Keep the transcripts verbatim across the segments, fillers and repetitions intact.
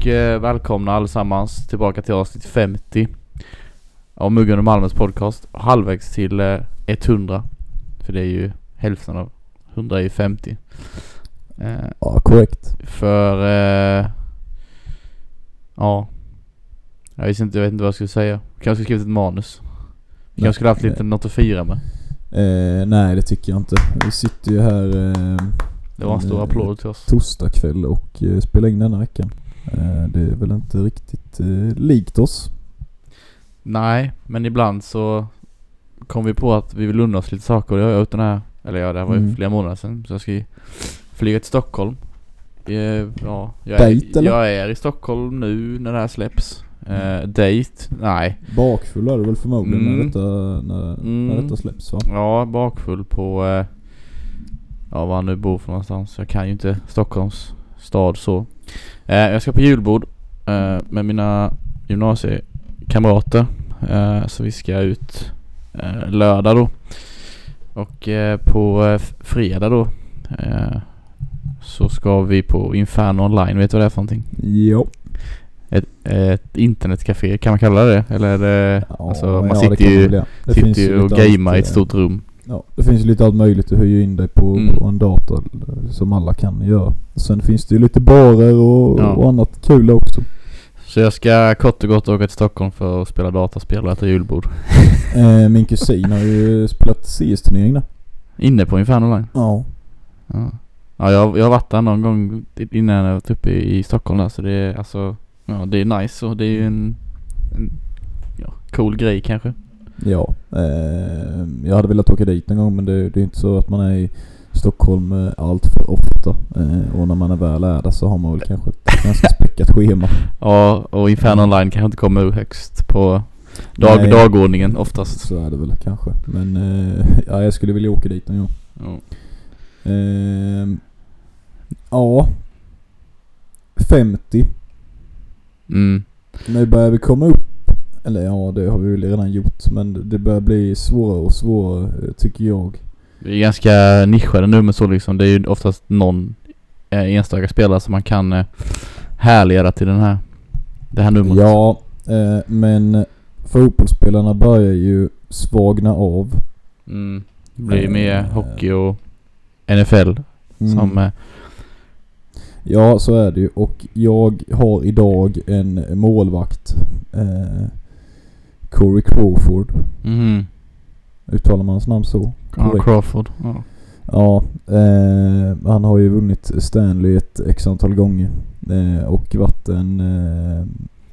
och eh, välkomna allesammans tillbaka till avsnitt femtio av Muggen och Malmös podcast. Halvvägs till eh, hundra. För det är ju hälften av hundra är ju femtio. Eh, ja, korrekt. För eh, ja jag vet, inte, jag vet inte vad jag skulle säga. Kanske skrivit ett manus. Jag kanske skulle haft lite något att fira med. Eh, nej, det tycker jag inte. Vi sitter ju här eh, Det var en stor applåd till oss. Torsdag kväll och eh, spelar in denna veckan. Eh, det är väl inte riktigt eh, likt oss. Nej, men ibland så kom vi på att vi vill unna oss lite saker. Och jag har gjort den här, eller ja, det här var ju Mm. flera månader sedan. Så jag ska flyga till Stockholm. Eh, ja, jag, Date, är, eller? jag är i Stockholm nu när det här släpps. Eh, date? Nej. Bakfull är du väl förmodligen Mm. när, detta, när, Mm. när detta släpps, va? Ja, bakfull på eh, ja, var han nu bor för någonstans. Jag kan ju inte Stockholms stad så. Eh, jag ska på julbord eh, med mina gymnasiekamrater. Eh, så vi ska ut eh, lördag då. Och eh, på eh, fredag då eh, så ska vi på Inferno Online. Vet du vad det är för någonting? Ja. Ett, ett internetcafé, kan man kalla det? Eller är det, Ja, alltså, man ja, sitter det ju, det. Det sitter finns ju och lite gamar allt, i ett stort rum. Ja, det finns ju lite allt möjligt att hyra in dig på, Mm. på en dator som alla kan göra. Sen finns det ju lite barer och, Ja. och annat kul också. Så jag ska kort och gott åka till Stockholm för att spela dataspel och äta julbord. eh, min kusin har ju spelat C S-turnering där. Inne på Inferno Online. Ja. Ja, ja jag, jag har varit där någon gång innan jag var uppe i, i Stockholm där, så det är alltså, ja, det är nice och det är ju en, en ja, cool grej kanske. Ja, eh, jag hade velat åka dit en gång, men det, det är inte så att man är i Stockholm eh, allt för ofta. Eh, och när man är väl är där så har man väl kanske ett ganska späckat schema. Ja, och Inferno Online kanske inte kommer högst på dag, Nej. dagordningen oftast. Så är det väl kanske. Men eh, ja, jag skulle vilja åka dit en gång. Ja. Eh, ja, femtio. Mm. Nu börjar vi komma upp. Eller ja, det har vi väl redan gjort. Men det börjar bli svårare och svårare, tycker jag. Det är ganska nischade nu, men så liksom, det är ju oftast någon eh, enstaka spelare som man kan eh, härleda till den här, det här numret. Ja, eh, men fotbollsspelarna börjar ju svagna av. Mm. Det blir Eh, mer hockey och N F L Mm. som eh, Ja, så är det ju. Och jag har idag en målvakt. Eh, Corey Crawford. mhm. Uttalar man hans namn så? Ja, Korrekt. Crawford. Ja. Ja, eh, han har ju vunnit Stanley ett x antal gånger. Eh, och varit en, eh,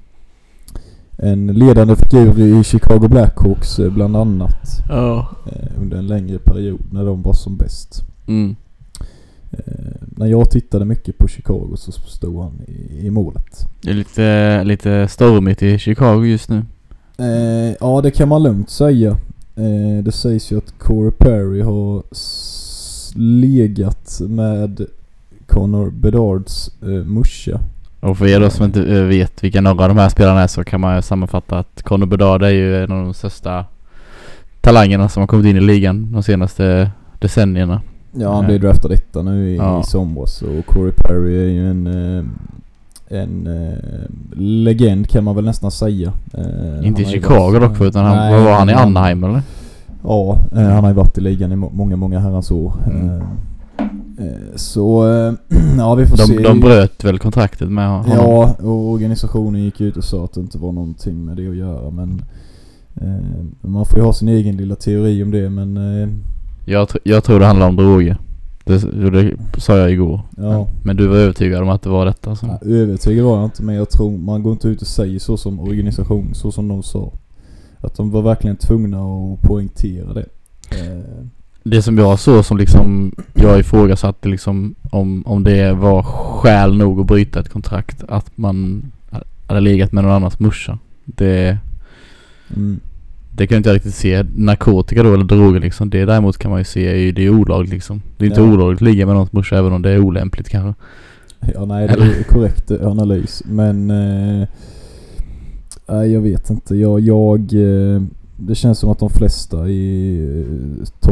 en ledande figur i Chicago Blackhawks eh, bland annat. Ja. Eh, under en längre period när de var som bäst. Mm. Eh, när jag tittade mycket på Chicago så stod han i, i målet. Det är lite, lite stormigt i Chicago just nu. Eh, ja, det kan man lugnt säga. Eh, det sägs ju att Corey Perry har s- legat med Connor Bedards eh, morsa. Och för er då som inte eh, vet vilka några av de här spelarna är, så kan man ju sammanfatta att Connor Bedard är ju en av de största talangerna som har kommit in i ligan de senaste decennierna. Ja, han blev draftad detta nu i, Ja. i somras. Och Corey Perry är ju en eh, en eh, legend kan man väl nästan säga. Eh, Inte i han har ju Chicago varit- dock, utan han, Nej, vad var han i han- Anaheim eller? Ja, eh, han har ju varit i ligan i må- många, många herrans år. Mm. Eh, eh, så, eh, ja, vi får De, se. de bröt väl kontraktet med honom? Ja, och organisationen gick ut och sa att det inte var någonting med det att göra. Men eh, man får ju ha sin egen lilla teori om det. Men eh, Jag, tr- jag tror det handlar om droger. Det, det sa jag igår. ja, Men du var övertygad om att det var detta som... ja, övertygad var jag inte. Men jag tror man går inte ut och säger så som organisation, så som de sa. Att de var verkligen tvungna att poängtera det. Eh, Det som jag såg som liksom jag ifrågasatte liksom om, om det var skäl nog att bryta ett kontrakt, att man hade legat med någon annans morsa. Det, mm. det kan jag inte riktigt se. Narkotika då, eller droger liksom. Det däremot kan man ju se, det är olagligt liksom. Det är inte Ja. olagligt att ligga med någons morsa, även om det är olämpligt kanske. Ja, nej, det är korrekt analys. Men eh, nej, jag vet inte. Jag, jag, eh, det känns som att de flesta i eh, topp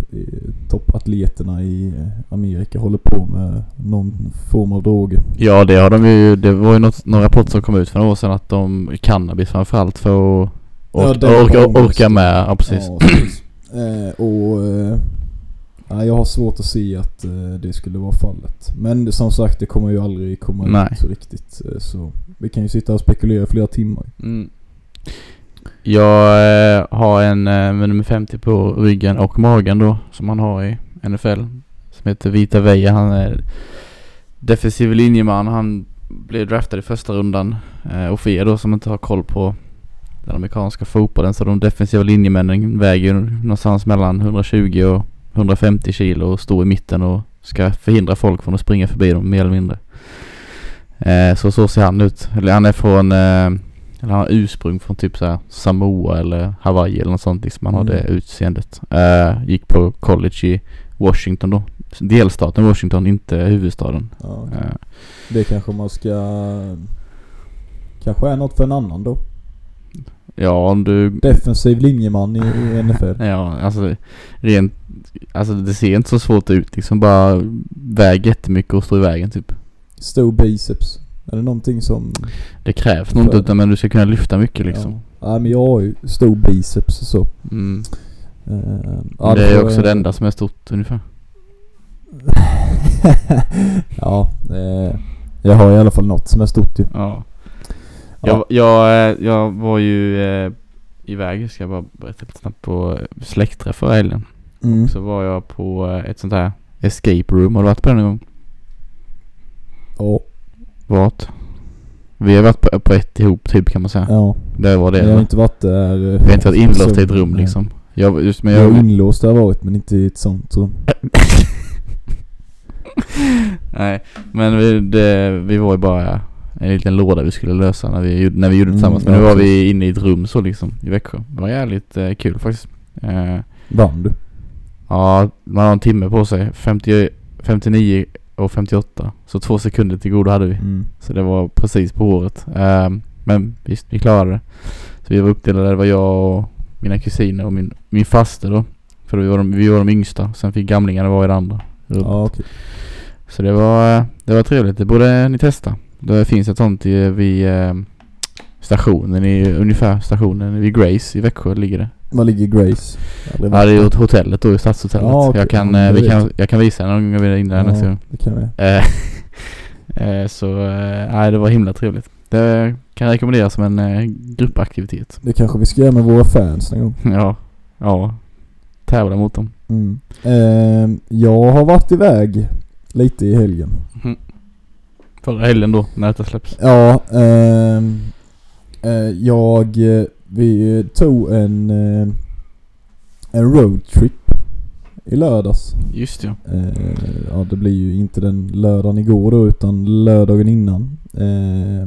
toppatleterna i Amerika håller på med någon form av droger. Ja, det har de ju. Det var ju något, några rapporter som kom ut för några år sedan att de cannabis framförallt för att orka, ja, orka, orka, orka med. Ja, precis. Ja, precis. eh, och eh, ja, jag har svårt att se att eh, det skulle vara fallet. Men som sagt, det kommer ju aldrig komma Nej. ut så riktigt. Eh, så vi kan ju sitta och spekulera flera timmar. Mm. Jag eh, har en eh, med nummer femtio på ryggen och magen då, som han har i N F L, som heter Vita Veja. Han är defensiv linjeman. Han blev draftad i första rundan. Eh, och för er då som inte har koll på den amerikanska fotbollen, så de defensiva linjemännen väger någonstans mellan hundratjugo och hundrafemtio kilo och står i mitten och ska förhindra folk från att springa förbi dem mer eller mindre. Eh, så så ser han ut. Eller han är från eh, eller han har ursprung från typ så här Samoa eller Hawaii eller något sånt, liksom. Han mm. har det utseendet. Uh, gick på college i Washington då. Delstaten Washington, inte huvudstaden. Ja, okay. uh. Det kanske man ska... Kanske är något för en annan då. Ja, om du... Defensiv linjeman i, i N F L. Ja, alltså rent... Alltså det ser inte så svårt ut. Liksom bara väger jättemycket och står i vägen typ. Stor biceps. Är det någonting som... Det krävs något utan, men du ska kunna lyfta mycket liksom. Ja, ja men jag har ju stor biceps så. Mm. Uh, ja, det är ju också jag... det enda som är stort ungefär. Ja, eh, jag har i alla fall något som är stort ju. Ja. Jag, jag, jag var ju eh, iväg, ska jag bara berätta lite snabbt, på släktträff förra helgen. Mm. Så var jag på ett sånt här escape room. Har du varit på den en gång? Ja. Vart? Vi har varit på, på ett ihop typ, kan man säga. Ja. Det var det. Jag har inte varit där. Vi har inte varit inlåst i ett rum liksom. Jag, just, men jag, jag är inlåst där har varit, men inte i ett sånt rum. Nej, men vi, det, vi var ju bara en liten låda vi skulle lösa när vi, när vi gjorde det tillsammans. Mm, men nu var vi inne i ett rum så liksom i Växjö. Det var jävligt eh, kul faktiskt. Eh, Vann du? Ja, man har en timme på sig. femtio, femtionio och femtioåtta. Så två sekunder till godo hade vi. Mm. Så det var precis på året. Eh, men visst, vi klarade det. Så vi var uppdelade. Det var jag och mina kusiner och min, min faster då. För vi var, de, vi var de yngsta. Sen fick gamlingarna vara i det andra rummet. Ja, okay. Så det var, det var trevligt. Det borde ni testa. Det finns ett sånt i, vid eh, stationen, i ungefär stationen vid Grace i Växjö ligger det. Vad ligger Grace? Ja, det är ju hotellet då, i stadshotellet. Ja, okay. Jag kan, ja, vi kan, jag kan visa någon gång vi är inne där ja, nästa gång. Det kan vi. eh, så eh, nej, det var himla trevligt. Det kan jag rekommendera som en eh, gruppaktivitet. Det kanske vi ska göra med våra fans någon gång. Ja, ja. Tävla mot dem. Mm. Eh, jag har varit iväg lite i helgen. Mm. Förra helgen då, när det släpps. Ja, eh, eh, jag vi tog en eh, en roadtrip i lördags. Just ja. Eh, ja, det blir ju inte den lördagen igår då, utan lördagen innan. Eh,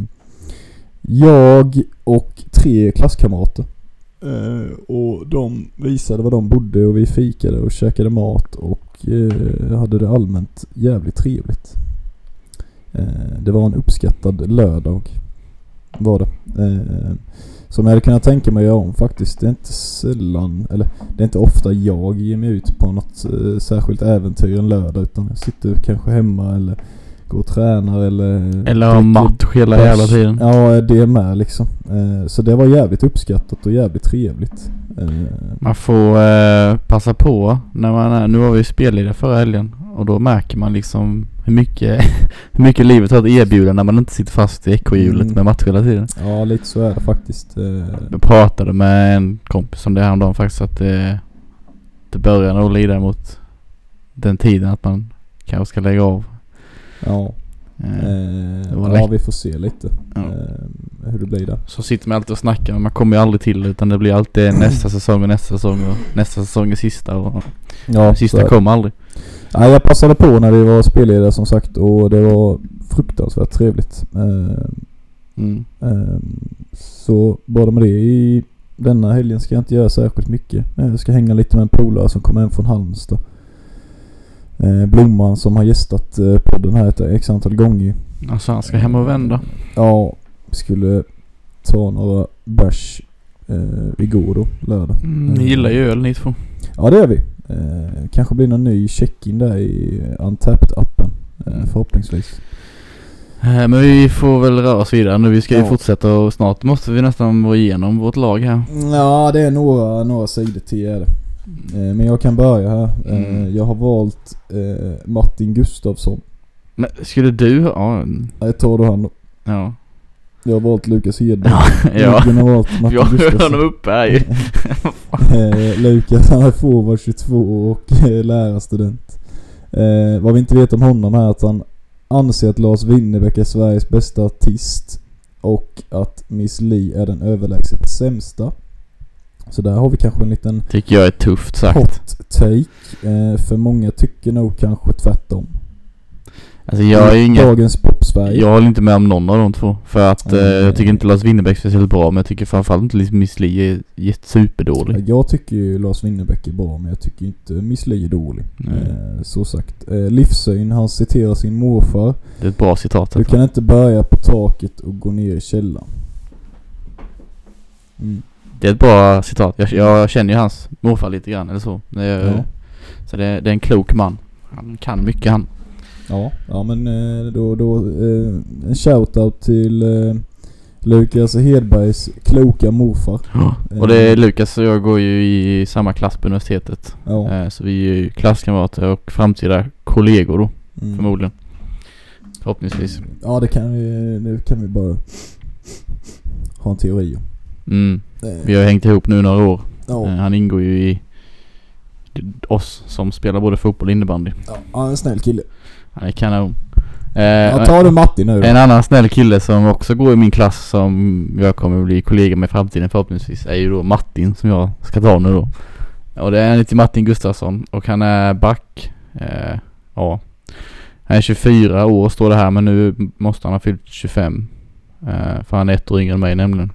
jag och tre klasskamrater. Uh, och de visade var de bodde och vi fikade och käkade mat och uh, hade det allmänt jävligt trevligt. Uh, det var en uppskattad lördag var det. Uh, som jag hade kunnat tänka mig att göra om faktiskt. Det är inte sällan, eller det är inte ofta jag ger mig ut på något uh, särskilt äventyr en lördag, utan jag sitter kanske hemma eller går och tränar eller... Eller har match hela bärs. Jävla tiden. Ja, det är med liksom. Eh, så det var jävligt uppskattat och jävligt trevligt. Eh. Man får eh, passa på när man är... Nu var vi spelledare förra helgen och då märker man liksom hur mycket, hur mycket livet har att erbjuda när man inte sitter fast i ekorrhjulet mm. med match hela tiden. Ja, lite så är det faktiskt. Eh. Jag pratade med en kompis om det här om dagen faktiskt, att det, det börjar nog lida mot den tiden att man kanske ska lägga av. Ja, eh, ja vi får se lite ja. eh, hur det blir där. Så sitter man alltid och snackar, men man kommer ju aldrig till, utan det blir alltid nästa säsong och nästa säsong och nästa säsong är sista och ja, sista kommer aldrig. Ja, jag passade på när vi var spelledare som sagt, och det var fruktansvärt trevligt. Eh, mm. eh, så bara med det i denna helgen ska jag inte göra särskilt mycket. Jag ska hänga lite med en polare som kommer hem från Halmstad. Eh, Blomman som har gästat eh, podden här ett x antal gånger. Alltså han ska hem och vända. Ja, vi skulle ta några bärs eh, igår då, lördag. Mm, ni gillar ju öl ni två. Ja, det är vi. Eh, kanske blir någon ny check-in där i Untapped-appen. Eh, förhoppningsvis. Eh, men vi får väl röra oss vidare nu. Vi ska ju Ja. fortsätta och snart måste vi nästan gå igenom vårt lag här. Ja, det är några, några sidor till är det. Eh, men jag kan börja här. Eh, Mm. jag har valt eh, Martin Gustafsson. Men skulle du... Ja. Jag tar då han då. Ja. Jag har valt Lukas Hedberg. Ja. Jag har valt Jag Martin har Gustafsson. honom uppe här ju. eh, Lukas, han är forward tjugotvå och eh, lärarstudent. Eh, vad vi inte vet om honom är att han anser att Lars Winnerbäck är Sveriges bästa artist och att Miss Li är den överlägset sämsta. Så där har vi kanske en liten Tycker jag är tufft sagt. hot take. Eh, för många tycker nog kanske tvärtom. Alltså jag är ingen... Dagens pop-Sverige. Jag håller inte med om någon av de två. För att Mm. eh, jag tycker inte Lars Winnerbäck är speciellt bra. Men jag tycker framförallt inte liksom Miss Li är jätte superdålig. Jag tycker ju Lars Winnerbäck är bra, men jag tycker inte Miss Li är dålig. Nej. Eh, så sagt. Eh, livssyn, han citerar sin morfar. Det är ett bra citat. Du kan inte börja på taket och gå ner i källaren. Mm. Det är ett bra citat. Jag, jag känner ju hans morfar lite grann eller så. Det är, Ja. Så det är, det är en klok man. Han kan mycket han. Ja, ja men eh, då, då eh, en shoutout till eh, Lukas Hedbergs kloka morfar. Och det är Lukas och jag går ju i samma klass på universitetet. Ja. Eh, Så vi är ju klasskamrater och framtida kollegor då, Mm. förmodligen. Förhoppningsvis. Ja, det kan vi, nu kan vi bara ha en teori om. Mm. Eh, Vi har hängt ihop nu några år. ja. Eh, Han ingår ju i oss som spelar både fotboll och innebandy. Ja, han är en snäll kille. Han är kanon. Eh, Ja, tar du Matti nu då? En annan snäll kille som också går i min klass som jag kommer bli kollega med i framtiden förhoppningsvis är ju då Martin som jag ska ta nu då. Och det är lite Martin Gustafsson och han är back. Eh, ja. Han är tjugofyra år står det här, men nu måste han ha fyllt tjugofem. Eh, för han är ett år yngre än mig nämligen.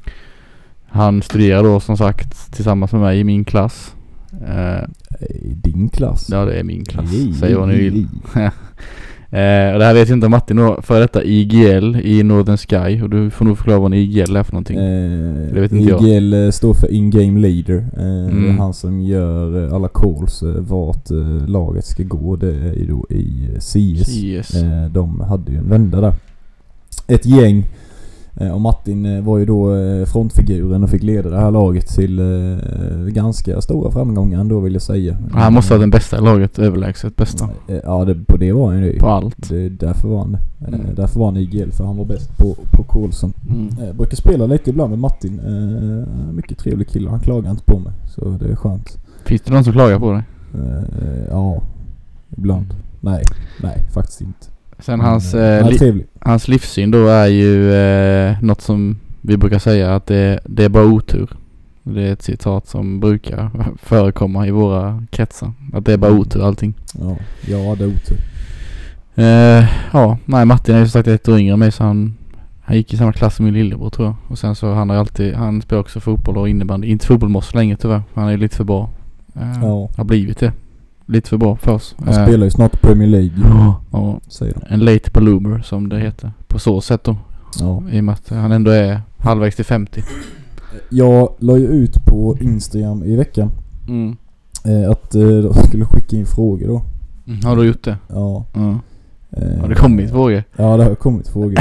Han studerar då som sagt tillsammans med mig i min klass. Eh, I din klass? ja, det är min klass. I, Säg vad ni i, vill. i. Eh, och det här vet jag inte om Martin då, för detta I G L i Northern Sky, och du får nog förklara vad en I G L är för någonting. Eh, Det vet inte jag. I G L står för In-Game Leader. Eh, Mm. Det är han som gör eh, alla calls eh, vart eh, laget ska gå. Det är ju då i eh, C S. Yes. Eh, de hade ju en vända där. Ett gäng. Eh, och Martin eh, var ju då eh, frontfiguren och fick leda det här laget till eh, ganska stora framgångar ändå, vill jag säga. Han måste ha den bästa i laget, överlägset bästa. Eh, ja, det, på det var han ju. På allt. Det, därför var han det. Eh, Mm. Därför var han I G L, för han var bäst på, på callsen. Mm. Jag brukar spela lite ibland med Martin. Eh, mycket trevlig kille. Han klagar inte på mig. Så det är skönt. Finns det någon som klagar på dig? Eh, ja, ibland. Nej, nej, faktiskt inte. Sen Men, hans, eh, eh, han är li- trevlig. hans livssyn då är ju eh, något som vi brukar säga att det, det är bara otur. Det är ett citat som brukar förekomma i våra kretsar. Att det är bara otur allting. Ja, ja, det är otur. Eh, ja, nej, Martin är ju som sagt ett år yngre än mig, så han, han gick i samma klass som min lillebror tror jag. Och sen så han har alltid, han spelar också fotboll och innebandy. Inte fotboll med oss länge tyvärr. Han är ju lite för bra. Eh, Ja. Har blivit det. Lite för bra för oss. Han Eh, spelar ju snart Premier League. Ja, ja, Säger de. en late bloomer som det heter. På så sätt då. Ja. I och med att han ändå är halvvägs till femtio. Jag la ju ut på Instagram i veckan Mm. eh, att eh, de skulle skicka in frågor då. Mm. Har du gjort det? Ja. Ja. Eh, Har det kommit frågor? Ja, det har kommit frågor.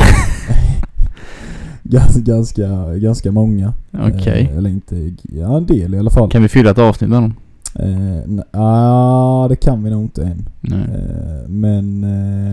Gans, ganska, ganska många. Okej. Eh, eller inte, ja, en del i alla fall. Kan vi fylla ett avsnitt med dem? Eh, n- ah, det kan vi nog inte än. Nej. Eh, men eh,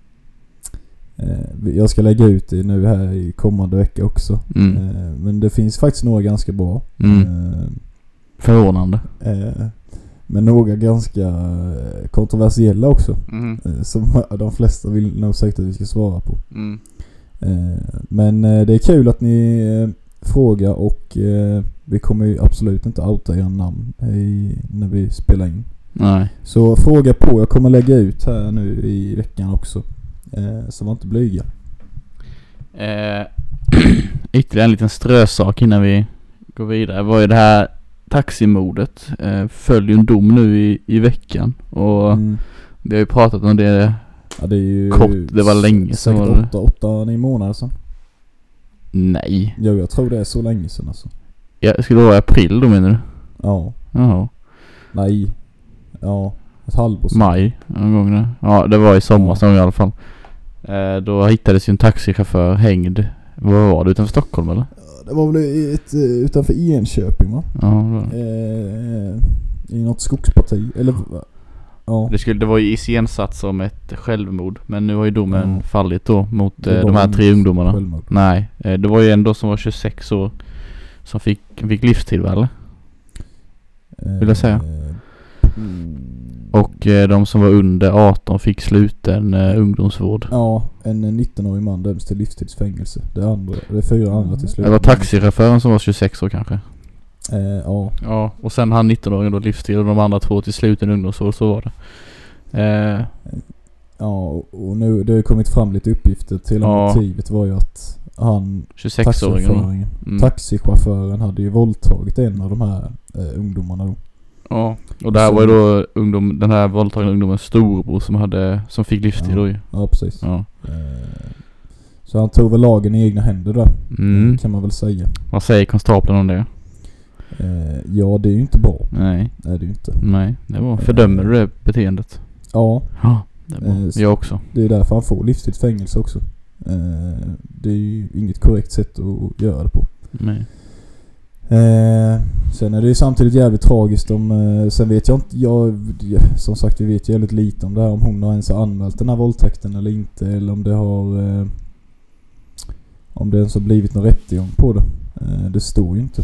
eh, jag ska lägga ut det nu här i kommande vecka också. Mm. Eh, men det finns faktiskt några ganska bra. Mm. Eh, Förvånande. eh, men några ganska eh, kontroversiella också. Mm. Eh, som de flesta vill nog säkert att vi ska svara på. Mm. Eh, men eh, det är kul att ni eh, frågar, och eh, vi kommer ju absolut inte outa era namn i, när vi spelar in. Nej. Så fråga på, jag kommer lägga ut här nu i veckan också. Eh, så var inte blyga. Eh, ytterligare en liten strösak innan vi går vidare var ju det här taximordet. Eh, följer en dom nu i, i veckan. Och Mm. vi har ju pratat om det Ja, det är ju kort, det var länge sedan. säkert Var det? åtta, åtta, nio månader sedan. Nej. Jo, jag tror det är så länge sedan alltså. Jag skulle vara i april då menar du? Ja, Jaha. nej. Ja, ett halvår sedan. Maj någon gång där. Ja, det var i somras Ja. någon gång i alla fall. Eh, då hittades ju en taxichaufför hängd. Vad var det, utanför Stockholm eller? Det var väl ett, utanför Enköping, va? Ja, det var det. Eh, I något skogsparti. Eller, ja. Det, skulle, det var ju iscensatt som ett självmord. Men nu har ju domen Ja. fallit då mot Det eh, var de här inget tre ungdomarna. självmord. Nej, eh, det var ju en då som var tjugosex år som fick, fick livstid, va, eller? Vill jag säga. Mm. Och eh, de som var under arton fick sluten eh, ungdomsvård. Ja, en nittonårig man döms till livstidsfängelse. Det andra, det är fyra andra till slut. Det var taxichauffören som var tjugosex år kanske. Eh, ja. Ja, och sen han nitton-åringen då livstid och de andra två till sluten ungdomsvård, så var det. Eh, Ja, och nu det har ju kommit fram lite uppgifter till Ja. motivet var ju att han tjugosex-åringen. taxichauffören, Mm. taxichauffören hade ju våldtagit en av de här eh, ungdomarna då. Ja, och där Så- var ju då ungdom, den här våldtagna ungdomens storbror som hade, som fick livstid Ja. då ju. Ja, precis. Ja. Eh, så han tog väl lagen i egna händer där, Mm. kan man väl säga. Vad säger konstapeln om det? Eh, ja, det är ju inte bra. Nej, Det är det ju inte. nej, det var. Fördömer du det beteendet? Ja, Ja, det var. Eh, Jag också. det är därför han får livstidsfängelse också. Eh, det är ju inget korrekt sätt att göra det på. Nej. Eh, sen är det ju samtidigt jävligt tragiskt om, eh, sen vet jag inte, jag, som sagt vi vet jävligt lite om det här, om hon har ens anmält den här våldtäkten eller inte, eller om det har eh, om det ens har blivit någon rättegång på det. Eh, det står ju inte.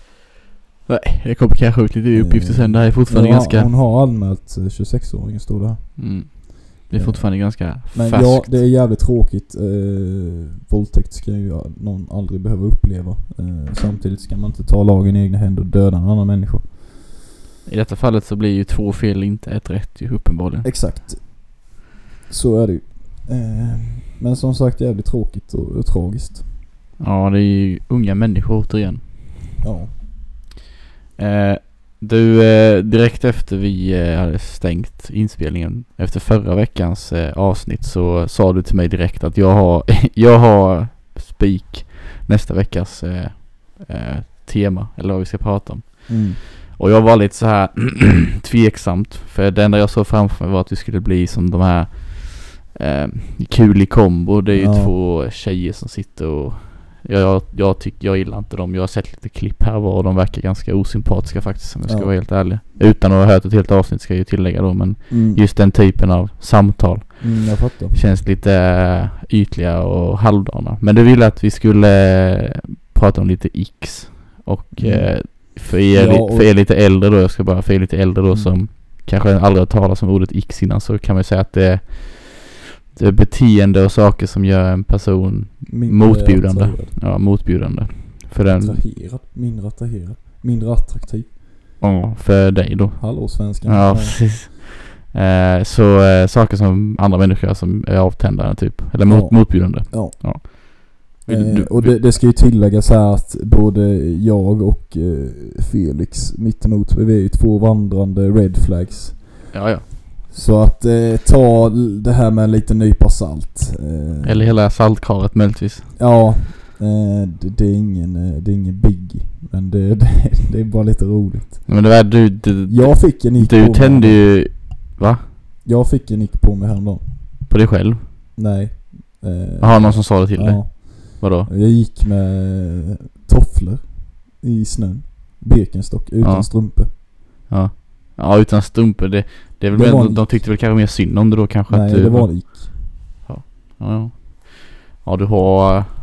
Nej, jag kommer kanske ut lite i uppgifter sen. Det här är fortfarande Ja, ganska... hon har anmält eh, tjugosex-åringen, står det här. Mm. Det är fortfarande ganska Men färskt. ja, det är jävligt tråkigt. Eh, våldtäkt ska ju någon aldrig behöva uppleva. Eh, samtidigt ska man inte ta lagen i egna händer och döda en annan människa. I detta fallet så blir ju två fel inte ett rätt ju, uppenbarligen. Exakt. Så är det ju. Eh, men som sagt jävligt tråkigt och, och tragiskt. Ja, det är ju unga människor återigen. Ja. Eh, du, eh, direkt efter vi eh, hade stängt inspelningen, efter förra veckans eh, avsnitt, så sa du till mig direkt att jag har, jag har spik nästa veckas eh, eh, tema, eller vad vi ska prata om. Mm. Och jag var lite så här tveksamt, för det enda jag såg framför mig var att det skulle bli som de här eh, kul i kombo. Det är ju Ja. två tjejer som sitter och jag, jag tycker jag gillar inte dem. Jag har sett lite klipp här och de verkar ganska osympatiska faktiskt, om jag ska Ja. vara helt ärlig. Utan att ha hört ett helt avsnitt ska jag ju tillägga då, men Mm. just den typen av samtal Mm, jag fattar. känns lite äh, ytliga och halvdana. Men du ville att vi skulle äh, prata om lite X. Och Mm. äh, för, er, Ja, och- för er lite äldre då, jag ska bara för er lite äldre då Mm. som kanske aldrig har talat om ordet X innan, så kan man säga att det är, det är beteende och saker som gör en person Mindre motbjudande. attraherad. Ja, motbjudande. För den, Attraherad. Mindre attraherad. Mindre attraktiv. ja, för dig då. Hallå svenskan. Ja, precis. Eh, så eh, saker som andra människor gör som är avtändande typ. Eller mot, Ja. motbjudande. Ja. Ja. Eh, Du- och det, det ska ju tilläggas här att både jag och eh, Felix mittemot, vi är ju två vandrande red flags. Ja, ja. Så att eh, ta det här med en liten nypa salt. Eh, Eller hela saltkaret möjligtvis. Ja, eh, det, det är ingen eh, det är ingen biggie, men det, det, det är bara lite roligt. Men det var du, du, Jag fick en nick du på tände mig. ju, va? Jag fick en nick på mig häromdagen. På dig själv? Nej. Eh, Har någon som sa det till dig? ja. Vadå? Jag gick med tofflor i snön. Birkenstock utan Ja. strumpor. Ja. Ja, utan strumpor. Det, det är väl Det mer, var de, en- de tyckte väl kanske mer synd om det då kanske. Nej, att du, det var en ick. Ja, ja. Ja, du har uh,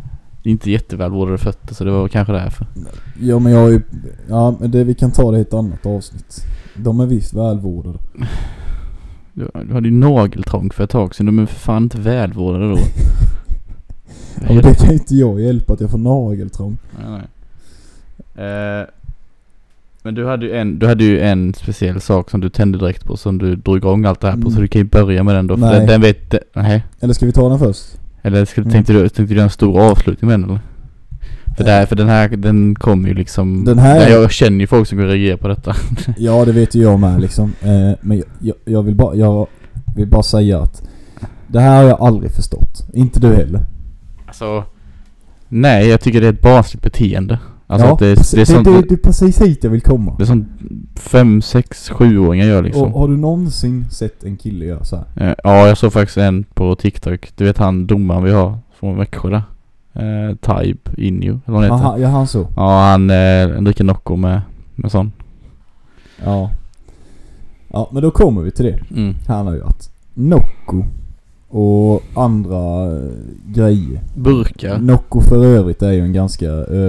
inte jättevälvårdade fötter, så det var kanske därför. Ja, men jag är ju... Ja, men det, vi kan ta det i ett annat avsnitt. De är visst välvårdade. Du, du hade ju nageltrång för ett tag sedan. De är för fan inte välvårdade då. Ja, men det kan inte jag hjälpa att jag får nageltrång. Nej, nej. Eh, men du hade ju en, du hade ju en speciell sak som du tände direkt på, som du drog igång allt det här på, Mm. så du kan ju börja med den då. För Nej. den, den vet, nej. Eller ska vi ta den först? Eller skulle, Mm. tänkte du tänkte du göra en stor avslutning med den eller? För, där, för den här, den kommer ju liksom... Den här- Nej, jag känner ju folk som kommer reagera på detta. Ja, det vet ju jag med liksom. Eh, men jag, jag, jag, vill bara, jag vill bara säga att det här har jag aldrig förstått. Inte du heller. Alltså... Nej, jag tycker det är ett barnsligt beteende. Alltså ja, att det, det, det är sånt, det, det, det är precis hit jag vill komma. det är sånt fem, sex, sjuåringar gör liksom. Och har du någonsin sett en kille göra så här? Eh, Ja, jag såg faktiskt en på TikTok. Du vet han domaren vi har från Växjö där. Eh, Taib Injo, eller vad han heter. Aha, ja, han så. Ja, han eh, dricker Nocco med, med sån. Ja. Ja, men då kommer vi till det. Mm. Han har ju att Nocco och andra eh, grejer. Burkar. Nocco för övrigt är ju en ganska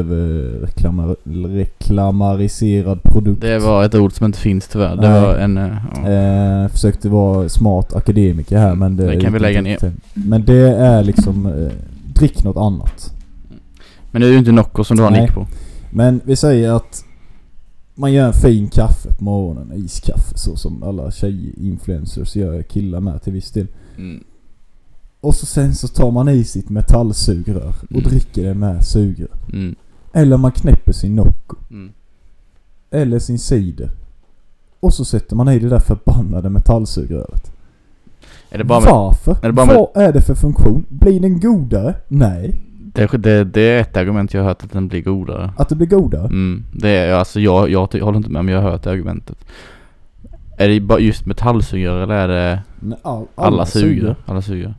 överreklamariserad produkt. Det var ett ord som inte finns tyvärr. Det Nej. var en... eh, Ja. Eh, försökte vara smart akademiker här, men det, Det kan vi lägga ner. inte. Men det är liksom eh, drick något annat. Men det är ju inte Nocco som du har Nej. nick på. Men vi säger att man gör en fin kaffe på morgonen, iskaffe, så som alla tjej-influencers gör, killar med till viss del. Mm. Och så sen så tar man i sitt metallsugrör och Mm. dricker det med sugrör. Mm. Eller man knäpper sin Nocco. Mm. Eller sin cider. Och så sätter man i det där förbannade metallsugröret. Är det bara med, Varför? är det bara med- Vad är det för funktion? Blir den godare? Nej. det, det, det är ett argument jag har hört att den blir godare. Att det blir godare? Mm. Det är, alltså jag, jag ty- håller inte med, men jag har hört det argumentet. Är det bara just metallsugrör eller är det Nej, all, alla sugrör? Alla sugrör.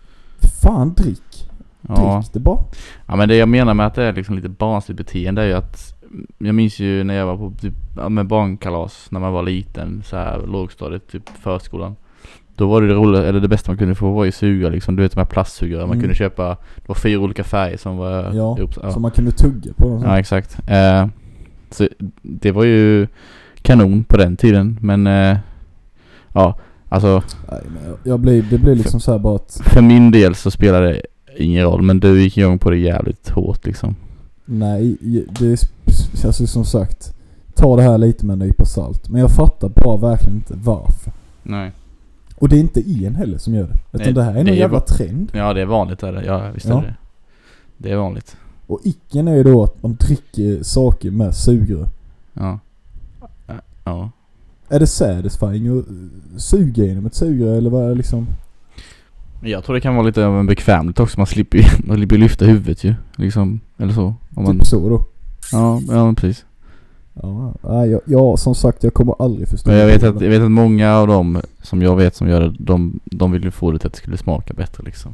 Fan, drick. Ja. Drick det bara. Ja, men det jag menar med att det är liksom lite barnsligt beteende är ju att jag minns ju när jag var på typ, ja, med barnkalas när man var liten, så här lågstadiet, typ förskolan. Då var det det roliga, eller det bästa man kunde få var ju sugrör liksom, du vet de här plastsugrör. Man Mm. kunde köpa, det var fyra olika färger som var Ja, ihop, ja. så man kunde tugga på dem. Ja, exakt. Eh, så det var ju kanon på den tiden, men eh, ja, alltså Nej, men jag, jag blir, det blir liksom så här bara att för min del så spelar det ingen roll, men du gick igång på det jävligt hårt liksom. nej, det är sp- alltså som sagt, ta det här lite med en nypa salt. Men jag fattar bara verkligen inte varför. Nej. Och det är inte en heller som gör det. Utan Nej, det här är det någon är jävla va- trend. Ja, det är vanligt är det. Ja, visst Ja. är det. Det är vanligt. Och icken är ju då att man dricker saker med sugrör. Ja. Ja. Är det satisfying att suga genom ett sugrör, eller vad är det liksom? Men jag tror det kan vara lite av en bekvämligt också. Man slipper ju man slipper lyfta huvudet ju. Liksom, eller så. Om man, Typ så då. ja, ja, precis. Ja, nej, jag, jag, som sagt, jag kommer aldrig förstå. Men jag vet att, jag vet att många av dem som jag vet som gör det, de, de vill ju få det till att det skulle smaka bättre liksom.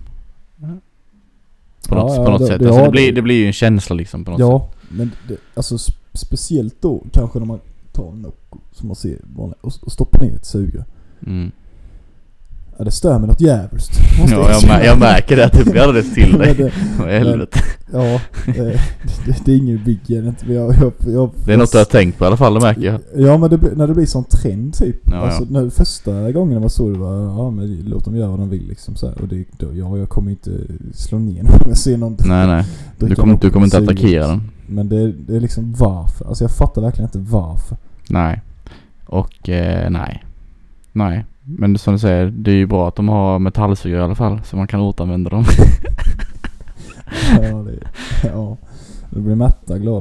På Ja, något, ja, på något det- sätt. det Alltså, har det, blir, det. det blir ju en känsla liksom på något Ja, sätt. men det, alltså sp- speciellt då kanske när man tar en Nocco som man ser vanligt, och, och stoppar ner ett sugrör. Mm. Ja, det stör mig något jävligt. Ja, jag, mär, jag märker det att det blir alldeles till dig. Men det- Vad i helvete. Ja, eh, det, det är ingen biggie. Det, inte- jag, jag, jag, Det är något du har tänkt på i alla fall, det märker jag. Ja, men det, blir- när det blir sån trend typ. Ja, alltså, ja. när, första gången man såg det var, ja men låt dem göra vad de vill liksom så här. Och det, då, ja, jag kommer inte slå ner någon om jag ser någon. Nej, nej. Du dricka kommer, Nocco du kommer inte med attackera sugrör. den. Men det, det är liksom varför. Alltså jag fattar verkligen inte varför. Nej. Och eh, nej. Nej. Men som du säger, det är ju bra att de har metallsugrör i alla fall. Så man kan återanvända dem. Ja, det, ja. Då blir Märta glad.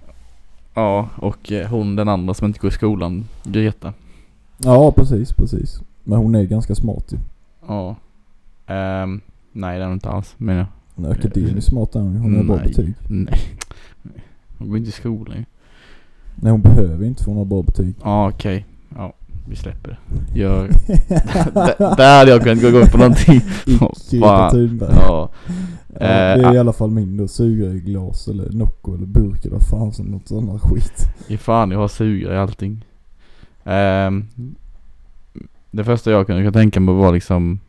Ja, och eh, hon den andra som inte går i skolan, Greta. Ja, precis, precis. Men hon är ganska smart ju. Ja. Ehm, nej, det är hon inte alls, men jag. Hon är akademiskt smart där. Hon har bra Nej. betyg. Nej. Hon går inte i skolan ju. Nej, hon behöver inte få några bra betyg. Ja, okej. Ja, vi släpper det. Jag, där, där hade jag kunnat gå igång på någonting. Greta Fan. Thunberg. Ja. Ja, det är Eh, i alla fall min då. Sugrör i glas eller Nocco eller burk eller fan som något sånt skit. I fan, jag har sugrör i allting. Ehm, det första jag kunde tänka mig var liksom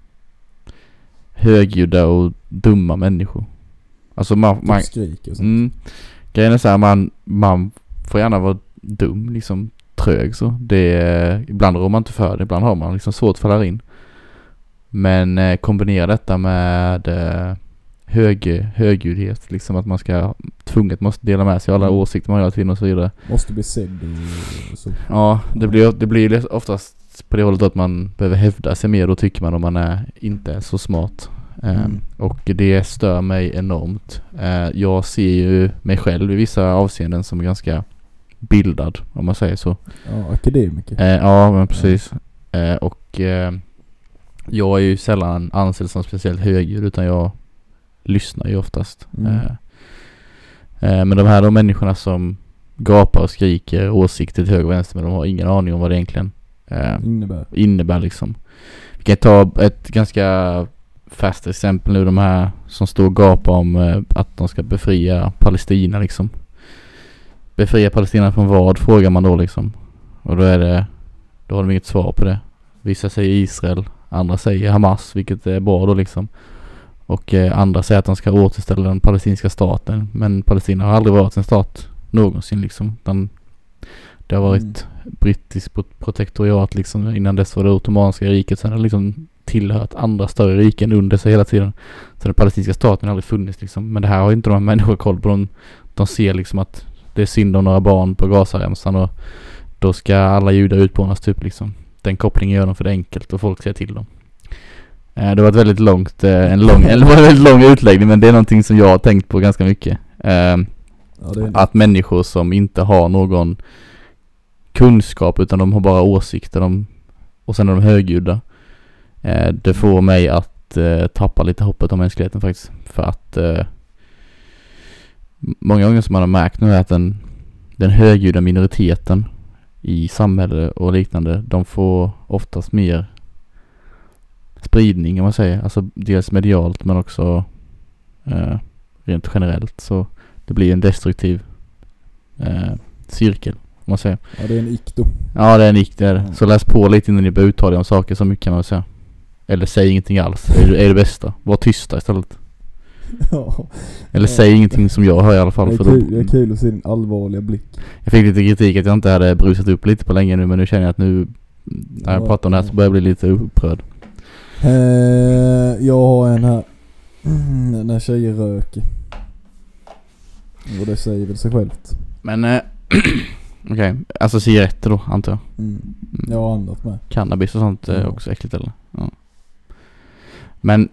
högljudda och dumma människor. Alltså man, man Typ skriker och sånt. mm, grejen är så här, man, man får gärna vara dum, liksom trög så. Det är, ibland rår man inte för det, ibland har man liksom svårt att falla in. Men eh, kombinera detta med eh, hög, högljuddhet, liksom att man ska tvunget måste dela med sig av alla Mm. åsikter man har hela tiden och så vidare. Måste bli sedd och så. Ja, det blir, det blir oftast på det hållet att man behöver hävda sig mer, då tycker man om man är inte är så smart. Mm. Um, och det stör mig enormt. Uh, jag ser ju mig själv i vissa avseenden som ganska bildad, om man säger så. Ja, akademiker. Uh, ja, men precis. Uh, och uh, jag är ju sällan ansedd som speciellt högljudd, utan jag lyssnar ju oftast. Mm. Uh, Eh, men de här de människorna som gapar och skriker åsikter till höger och vänster, men de har ingen aning om vad det egentligen eh, innebär. innebär liksom. Vi kan ta ett ganska fast exempel nu, de här som står och gapar om eh, att de ska befria Palestina liksom. Befria Palestina från vad, frågar man då liksom. Och då är det, då har de inget svar på det. Vissa säger Israel, andra säger Hamas, vilket är bra då liksom. Och eh, andra säger att de ska återställa den palestinska staten, men Palestina har aldrig varit en stat någonsin liksom. Den, det har varit mm. brittiskt protektoriat liksom. Innan dess var det ottomanska riket, sen har det liksom tillhört andra större riken under sig hela tiden. Så den palestinska staten har aldrig funnits liksom. Men det här har inte de här människor koll på. De, de ser liksom att det är synd om några barn på Gazaremsan och då ska alla judar utplånas typ liksom. Den kopplingen gör de för det enkelt och folk ser till dem. Eh, det var ett väldigt långt, eh, en lång, en väldigt lång utläggning, men det är någonting som jag har tänkt på ganska mycket. Eh, ja, det är... Att människor som inte har någon kunskap utan de har bara åsikter de, och sen är de högljudda. Eh, det får mig att eh, tappa lite hoppet om mänskligheten faktiskt. För att eh, många gånger som man har märkt nu är att den, den högljudda minoriteten i samhälle och liknande, de får oftast mer spridning om man säger. Alltså dels medialt men också eh, rent generellt. Så det blir en destruktiv eh, cirkel om man säger. Ja, det är en ick då. Ja, det är en ick där. Mm. Så läs på lite innan ni börjar uttala om saker, så mycket kan man säga. Eller säg ingenting alls. Det är, är det bästa. Var tysta istället. Ja. Eller ja. Säg ingenting som jag hör i alla fall. Det är, för kul, då, det är kul att se din allvarliga blick. Jag fick lite kritik att jag inte hade brusat upp lite på länge nu, men nu känner jag att nu när jag ja, pratar om det här så börjar jag bli lite upprörd. Eh, jag har en här. Mm, när tjejer röker. Och det säger väl sig självt. Men eh, okej, okay. Alltså cigaretter då antar jag. Mm. Jag har annat med. Cannabis och sånt är ja. också äckligt eller? Ja. Men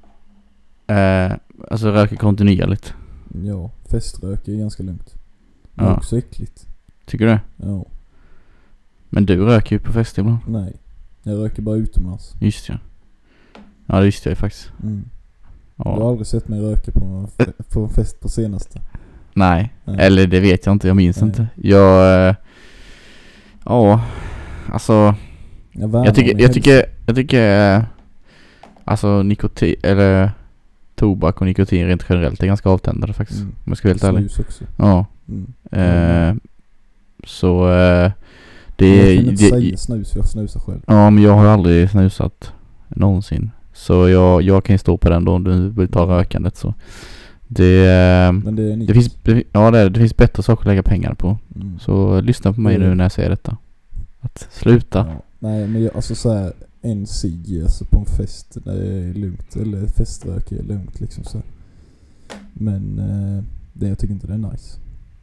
eh, alltså röker kontinuerligt. Ja, feströk är ganska lugnt. Det är ja. också äckligt. Tycker du? Ja. Men du röker ju på fest ibland. Nej, jag röker bara utomlands. Just ja. Ja, det visste jag ju faktiskt. Mm. Ja. Du har aldrig sett mig röka på, på en fest på senaste? Nej. Nej, eller det vet jag inte, jag minns Nej. inte. Jag, äh, ja, alltså, jag, jag tycker, jag tycker, jag tycker, äh, alltså nikotin, eller tobak och nikotin rent generellt är ganska avtändande faktiskt. Mm. Om jag ska vara helt ärlig. Snus också. Ja. Mm. Äh, så, äh, det är... Jag kan inte det, säga snus, för jag snusar själv. Ja, men jag har aldrig snusat någonsin. Så jag, jag kan ju stå på den då om du vill ta rökandet så. Det, men det, är det finns ja det, det finns bättre saker att lägga pengar på. Mm. Så lyssna på mig mm. nu när jag säger detta. Att sluta. Ja, nej, men jag, alltså så här, en cigg alltså på en fest när det är lugnt, eller feströk är lugnt liksom så. Men eh, det jag tycker inte det är nice.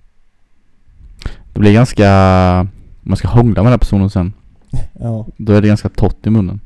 Det blir ganska, man ska hångla med den här personen sen. Ja. Då är det ganska torrt i munnen.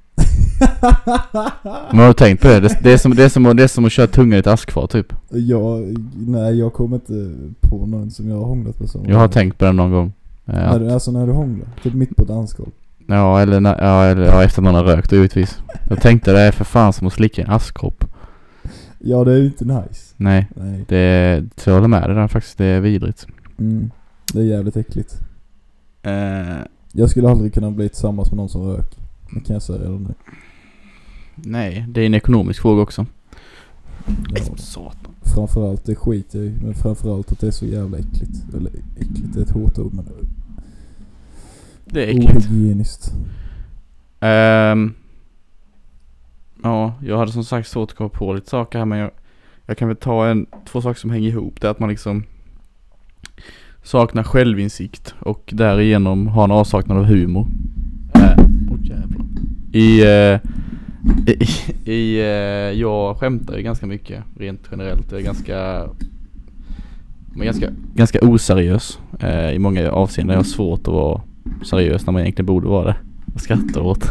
Men har du tänkt på det? Det, det, är, som, det, är, som, det är som att köra tunga i ett askfat typ. Jag, nej, jag kommer inte på någon som jag har hånglat med. Som jag har tänkt på det någon gång. När du, alltså när du hånglar? Typ mitt på dansgolv. Ja, eller, när, ja, eller ja, efter någon har rökt givetvis. Jag tänkte det är för fan som att slicka en askkopp. Ja, det är ju inte nice. Nej, nej. Det så jag håller med det där faktiskt. Det är vidrigt. Mm, det är jävligt äckligt. Uh, jag skulle aldrig kunna bli tillsammans med någon som rök. Det kan jag säga redan nu. Nej, det är en ekonomisk fråga också. Ja, satan. Framförallt det skiter jag i, men framförallt att det är så jävla äckligt. Eller äckligt är ett hårt ord, men det är äckligt. Ohygieniskt. Um, ja, jag hade som sagt svårt att komma på lite saker här, men jag, jag kan väl ta en, två saker som hänger ihop. Det är att man liksom saknar självinsikt och därigenom har en avsaknad av humor. Äh, oh jävlar. I, uh, i, i uh, jag skämtar ju ganska mycket rent generellt. Jag är ganska men ganska, ganska oseriös uh, i många avseenden. Jag har svårt att vara seriös när man egentligen borde vara det. Jag skrattar åt.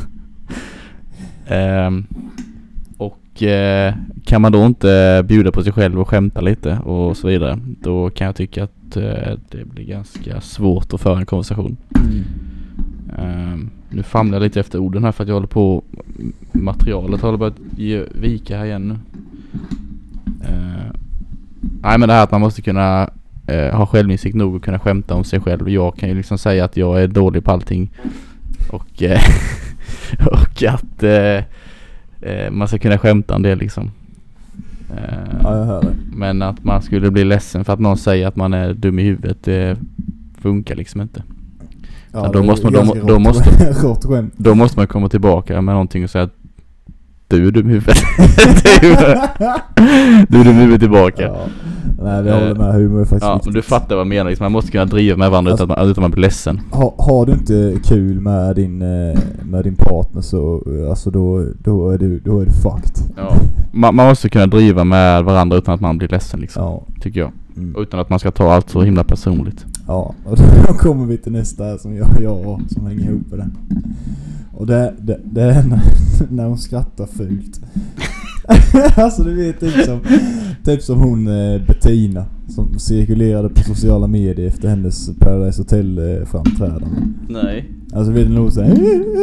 um, och uh, kan man då inte bjuda på sig själv och skämta lite och så vidare, då kan jag tycka att uh, det blir ganska svårt att föra en konversation. Mm. Um, nu famlar jag lite efter orden här för att jag håller på, materialet håller på att ge, vika här igen nu. Uh, Nej, men det här att man måste kunna eh, ha självinsikt nog och kunna skämta om sig själv. Jag kan ju liksom säga att jag är dålig på allting. Och, eh, och att eh, eh, man ska kunna skämta om det liksom. Eh, Ja, jag hör det. Men att man skulle bli ledsen för att någon säger att man är dum i huvudet, det funkar liksom inte. Ja, då, det måste är man, då, ganska då, rått- måste, rått skämt. då måste man komma tillbaka med någonting och säga att du är dum i huvudet. Du är dum i huvudet tillbaka. Ja. Nej, vi håller med. Humor är faktiskt Ja, viktigt. men du fattar vad jag menar. Liksom, man måste kunna driva med varandra Alltså, utan, att man, utan att man blir ledsen. Ha, har du inte kul med din, eh, med din partner så alltså då, då, är du, då är du fucked. Ja. Man, man måste kunna driva med varandra utan att man blir ledsen liksom, Ja. tycker jag. Mm. Utan att man ska ta allt så himla personligt. Ja, och då kommer vi till nästa här som jag, jag som hänger ihop med den. Och det, det, det är när, när hon skrattar fult. Alltså du vet typ som, typ som hon eh, Bettina som cirkulerade på sociala medier efter hennes Paradise Hotel eh, framträdande. Nej. Alltså vet du nog såhär.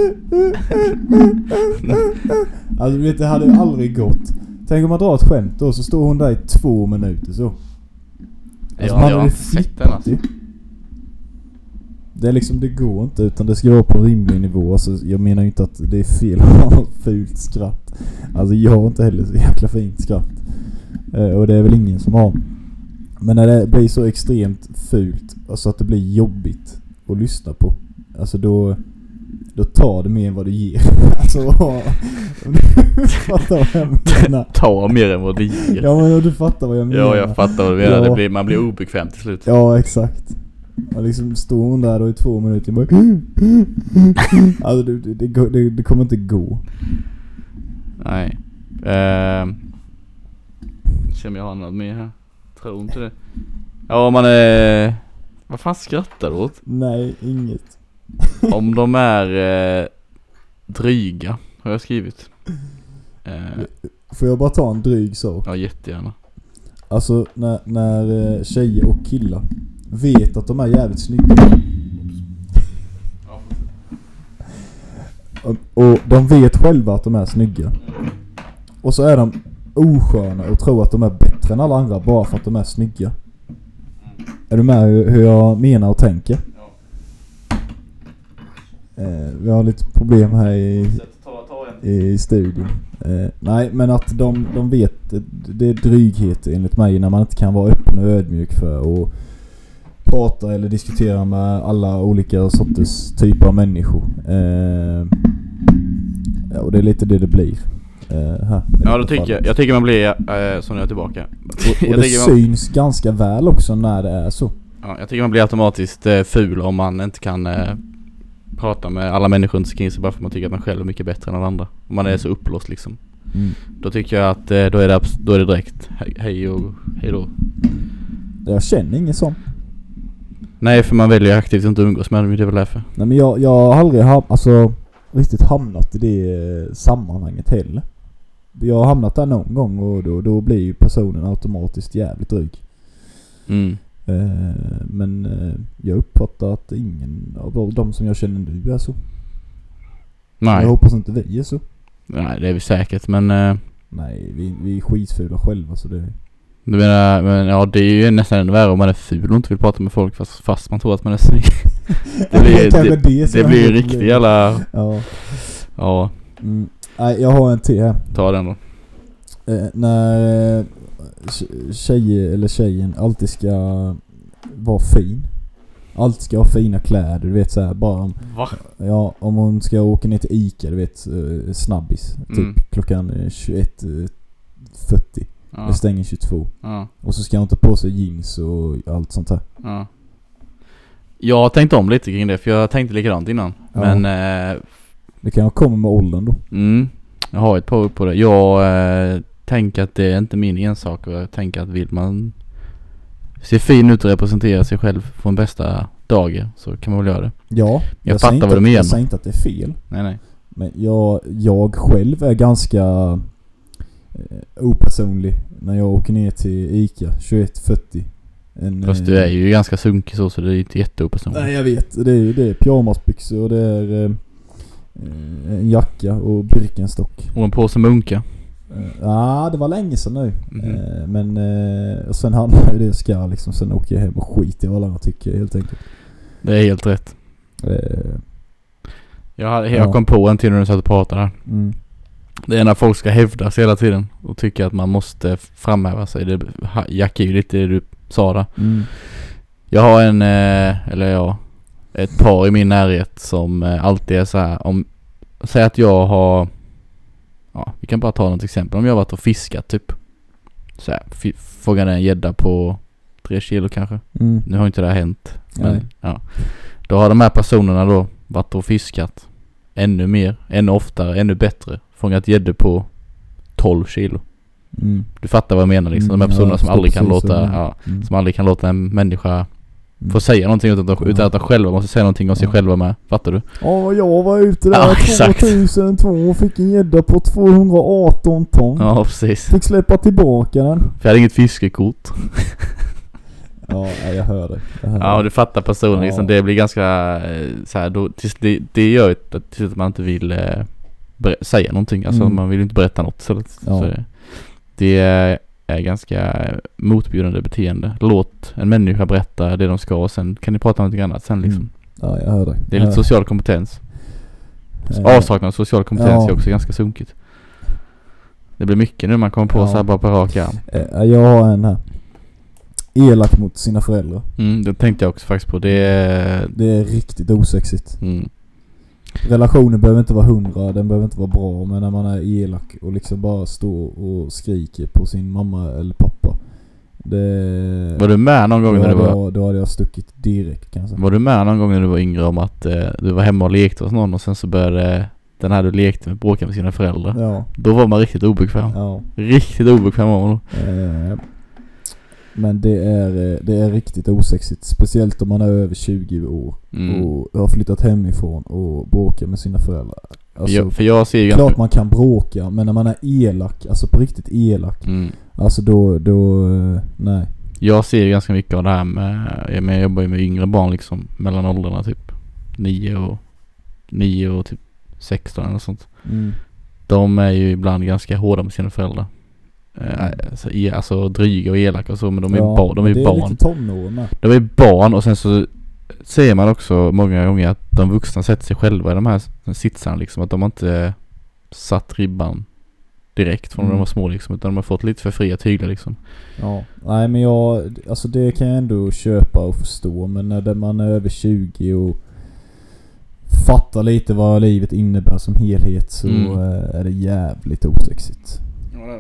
Alltså vet du, det hade ju aldrig gått. Tänk om man drar ett skämt då så står hon där i två minuter så. Alltså Ja, man jag har hade inte sett den alltså. ju. Det är liksom, det går inte utan det ska vara på en rimlig nivå. Alltså, jag menar ju inte att det är fel att ha ett fult skratt. Alltså jag har inte heller så jäkla fint skratt. Eh, och det är väl ingen som har. Men när det blir så extremt fult, alltså att det blir jobbigt att lyssna på. Alltså då, då tar det mer än vad det ger. Alltså, du fattar vad jag menar. Ta mer än vad det ger. Ja, men du fattar vad jag menar. Ja, jag fattar vad du menar. Ja. Det blir, man blir obekväm till slut. Ja, exakt. Man liksom står hon där då i två minuter bara, alltså det, det, det, det, det kommer inte gå. Nej. Ehm. Se om jag har något mer här. Tror inte det. Ja, man är... Vad fan skrattar du åt? Nej, inget. Om de är eh, dryga, har jag skrivit. Eh, Får jag bara ta en dryg sak? ja, jättegärna. Alltså när, när eh, tjejer och killar vet att de är jävligt snygga. Och, och de vet själva att de är snygga. Och så är de osköna och tror att de är bättre än alla andra bara för att de är snygga. Är du med hur, hur jag menar och tänker? Eh, vi har lite problem här i, i studion. Eh, nej, men att de, de vet, det är dryghet enligt mig när man inte kan vara öppen och ödmjuk för att prata eller diskutera med alla olika sorters typer av människor. Eh, ja, och det är lite det det blir. Uh, här, ja, då tycker jag, jag tycker man blir uh, som när jag är tillbaka. Och, och jag det man, syns ganska väl också när det är så. Ja, jag tycker man blir automatiskt uh, ful om man inte kan uh, prata med alla människor runt omkring sig bara för att man tycker att man själv är mycket bättre än alla andra. Om man är så upplåst liksom. Mm. Då tycker jag att uh, då, är det, då är det direkt hej, hej och hej då. Jag känner ingen sån. Nej, för man väljer aktivt inte att umgås med dem, det är väl därför. Nej, men jag, jag har aldrig ha, alltså, riktigt hamnat i det sammanhanget heller. Jag har hamnat där någon gång och då, då blir ju personen automatiskt jävligt dryg. Mm. Eh, men eh, jag uppfattar att ingen av de som jag känner nu är så. Nej. Jag hoppas inte vi är så. Nej, det är vi säkert, men... Uh, Nej, vi, vi är skitfula själva så det... Du menar, men ja, det är ju nästan ännu värre om man är ful och inte vill prata med folk fast, fast man tror att man är snygg. Det blir, det, det, det, det blir riktigt jävla... Ja. Ja. Mm. Nej, jag har en till här. Ta den då. Eh, när eh, tjejer eller tjejen alltid ska vara fin. Alltid ska ha fina kläder, du vet så här, bara om, Va? ja, om hon ska åka ner till Ica, du vet, eh, snabbis, typ Mm. klockan tjugoett fyrtio. Ja. Det stänger tjugotvå. Ja. Och så ska hon ta på sig jeans och allt sånt här. Ja. Jag har tänkt om lite kring det, för jag tänkte likadant innan. Ja. Men eh, Det kan komma med åldern då. mm, jag har ett par upp på det. Jag eh, tänker att det är inte min ensak, och jag tänker att vill man se fin ut och representera sig själv från bästa dagar så kan man väl göra det. Ja, Jag, jag fattar säger inte vad du att- menar. Jag säger inte att det är fel. Nej, nej. Men jag, jag själv är ganska eh, opersonlig när jag åker ner till Ica tjugoett fyrtio. En, Fast du är ju ganska sunkig så, så det är inte jätteopersonligt. Nej, jag vet. Det är, det är pyjamasbyxor och det är eh, en jacka och Birkenstock. Och en påse munka. Ja, ah, det var länge sedan nu. Mm-hmm. Eh, men eh, sen handlar ju det ska liksom, sen åker jag hem och skit i vad alla tycker helt enkelt. Det är helt rätt. Eh, Jag, hade, jag ja. kom på en till när du satt och pratade här. Mm. Det är när folk ska hävda sig hela tiden och tycker att man måste framhäva sig. Det jackar ju lite det du sa där. Mm. Jag har en, eh, eller ja, ett par i min närhet som eh, alltid är så här. Om, säg att jag har, ja, vi kan bara ta något exempel. Om jag har varit och fiskat typ. Så här, f- fångade en gädda på tre kilo kanske. Mm. Nu har inte det här hänt. Men, Nej. ja. Då har de här personerna då varit och fiskat ännu mer, ännu oftare, ännu bättre. Fångat gäddor på tolv kilo. Mm. Du fattar vad jag menar liksom. De här Mm, personerna ja, som aldrig kan precis, låta, ja. ja, Mm. som aldrig kan låta en människa Mm. få säga någonting utan att, Ja. utan att de själva måste säga någonting om sig Ja. själva med. Fattar du? Ja, jag var ute där Ja, exakt. tvåtusentvå och fick en gädda på tvåhundraarton ton. Ja, precis. Fick släppa tillbaka den. För jag hade inget fiskekort. Ja, jag hör det. Jag hör Ja, och det. du fattar personen Ja. liksom. Det blir ganska eh, så här, då, tills det, det gör ju att, tills att man inte vill eh, ber- säga någonting. Alltså Mm. man vill inte berätta något. Så, Ja. så det, det är, är ganska motbjudande beteende. Låt en människa berätta det de ska och sen kan ni prata om något annat sen liksom. Mm. Ja, jag hör det. Det är lite social kompetens. Eh, Avsaknad av social kompetens ja. är också ganska sunkigt. Det blir mycket nu man kommer på Ja. så här bara på rak arm. eh, Jag har en här. Elak mot sina föräldrar. Mm, det tänkte jag också faktiskt på. Det är... Det är riktigt osexigt. Mm. Relationen behöver inte vara hundra, den behöver inte vara bra, men när man är elak och liksom bara står och skriker på sin mamma eller pappa. Det... Var du med någon gång då när du hade var... jag, då hade jag stuckit direkt kanske. Var du med någon gång när du var yngre om att eh, du var hemma och lekte hos någon och sen så började den här du lekte med bråka med sina föräldrar? Ja. Då var man riktigt obekväm. Ja. Riktigt obekväm var man. Eh, men det är, eh, det är riktigt osexigt. Speciellt om man är över tjugo år Mm. och har flyttat hemifrån och bråkar med sina föräldrar. Alltså, jag, för jag ser ju klart ganska... man kan bråka, men när man är elak, alltså på riktigt elak, Mm. alltså då, då eh, nej. Jag ser ju ganska mycket av det här med... Jag, men jag jobbar ju med yngre barn liksom. Mellan åldrarna typ nio och... nio och typ sexton eller sånt. Mm. De är ju ibland ganska hårda med sina föräldrar. Eh, Mm. alltså, e- alltså dryga och elaka och så. Men de är, Ja, ba- de är det ju är barn. lite tonår med. De är barn och sen så ser man också många gånger att de vuxna sätter sig själva i de här sitsarna liksom. Att de inte satt ribban direkt från Mm. när de var små liksom. Utan de har fått lite för fria tyglar liksom. Ja, nej men jag, alltså det kan jag ändå köpa och förstå, men när man är över tjugo och fattar lite vad livet innebär som helhet så Mm. eh, är det jävligt osexigt. Mm.